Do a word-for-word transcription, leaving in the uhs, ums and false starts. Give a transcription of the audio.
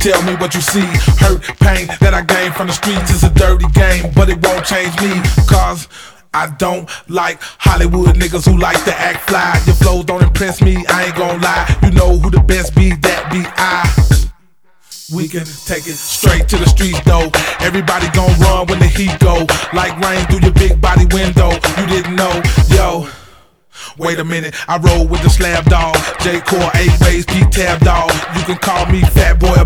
tell me what you see. Hurt, pain that I gained from the streets is a dirty game, but it won't change me, cause I don't like Hollywood niggas who like to act fly. Your flows don't impress me, I ain't gon' lie. You know who the best be, that be I. We can take it straight to the streets though. Everybody gon' run when the heat go, like rain through your big body window. You didn't know, yo. Wait a minute, I roll with the slab dog, J Core, eight ways, P-Tab dog. You can call me Fat Boy.